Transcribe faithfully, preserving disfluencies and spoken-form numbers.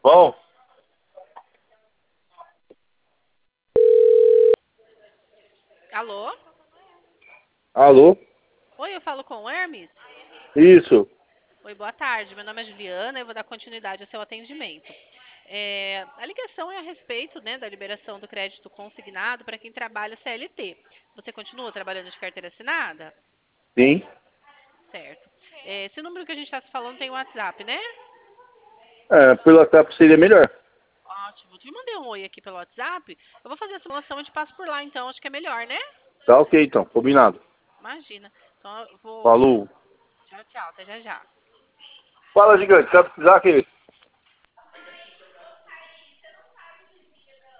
Bom, Alô? alô? Oi, eu falo com o Hermes? Isso. Oi, boa tarde. Meu nome é Juliana e eu vou dar continuidade ao seu atendimento. É, a ligação é a respeito, né, da liberação do crédito consignado para quem trabalha C L T. Você continua trabalhando de carteira assinada? Sim. Certo. É, esse número que a gente está se falando tem WhatsApp, né? É, pelo WhatsApp seria melhor. Ótimo. Te mandei um oi aqui pelo WhatsApp. Eu vou fazer a simulação e te passo por lá, então. Acho que é melhor, né? Tá ok então, combinado. Imagina. Então eu vou. Falou. Tchau, tchau. Até já já. Fala, gigante, se precisar, querido.